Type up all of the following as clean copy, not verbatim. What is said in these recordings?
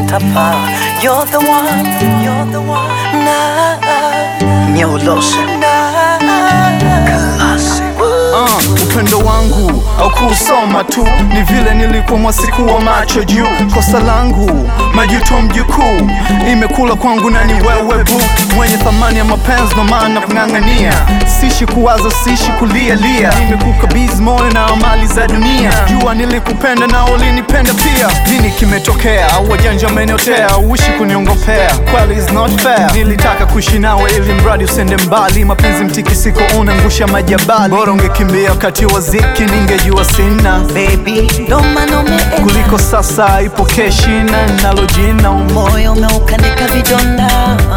tapa. You're the one, you're the one. Nyoloshe Kalasi. Upendo wangu au kusoma tu, ni vile nilikuwa siku wa macho juu. Kosa langu majuto mjukuu, imekula kwangu na ni wewe bu, mwenye thamani ya mapenzi ndo maana kung'ang'ania. Sishi kuwaza, sishi kulia lia, nimekukabidhi moyo na amali za dunia. Jua nilikupenda na ulinipenda pia. Nini kimetokea? Wajanja wameniotea, uishi kuniongopea. Kweli is not fair. Nilitaka kuishi nawe ili mradi usende mbali. Mapenzi mtikisiko unangusha majabali. Bora ungekimbia wakati wa ziki, ningejua sina Baby, ndo maana kuliko sasa ipo keshi na nalo jina. moyo umeukanika vidonda.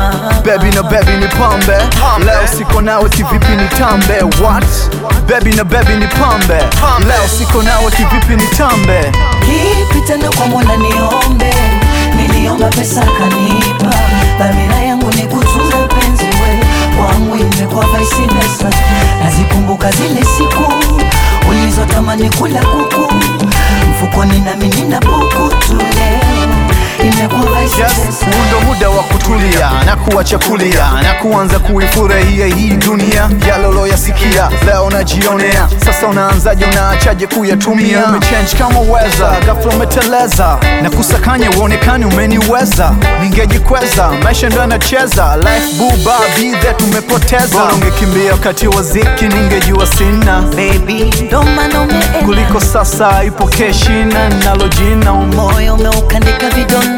Baby na baby ni pambe, leo siko nawe kivipi ni tambe. What? Baby na baby ni pambe, leo siko nawe kivipi ni tambe. Kipi tena kwa Mola niombe, niliomba pesa kanipa. Dhamira yangu ni kutunza mpenzi we wangu, imekuwa vice versa. Nazikumbuka zile siku ulizotamani kula kuku, mfukoni nami nina buku tu. Leo imekuwa vice versa. Ndo muda wa kutulia na kuacha kulia na kuanza kuifurahia hii dunia. Yalolo yasikia leo najionea, sasa unaanzaje, unaachaje kuyatumia? Umechange kama weza, ghafla umeteleza na kusakanya uonekani umeniweza. Ningejikweza, maisha ndo yanacheza, life buba bidhe tumepoteza. Bora ungekimbia wakati wa ziki, ningejua sina Baby, ndo maana kuliko sasa ipo keshi na nalo jina. moyo umeukanika vidonda.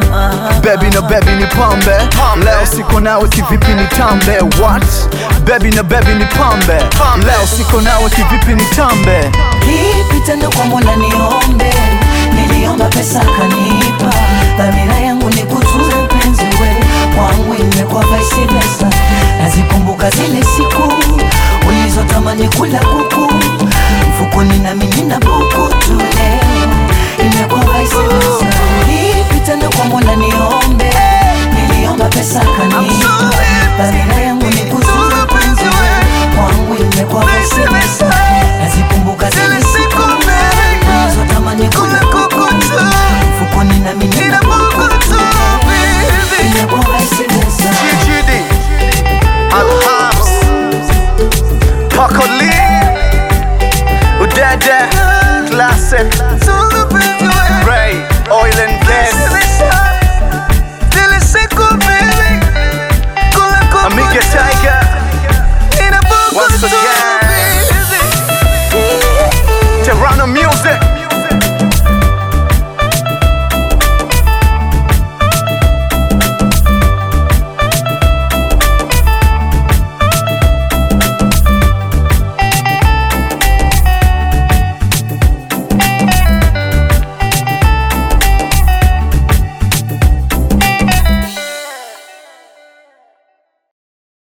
Baby na baby ni pambe, leo siko nawe kivipi ni tambe. What? Baby na baby ni pambe, leo siko nawe kivipi ni tambe. Kipi tena kwa Mola niombe, niliomba pesa kanipa. Dhamira yangu ni kutunza mpenzi we wangu, imekuwa vice versa. Nazikumbuka zile siku ulizotamani kula kuku,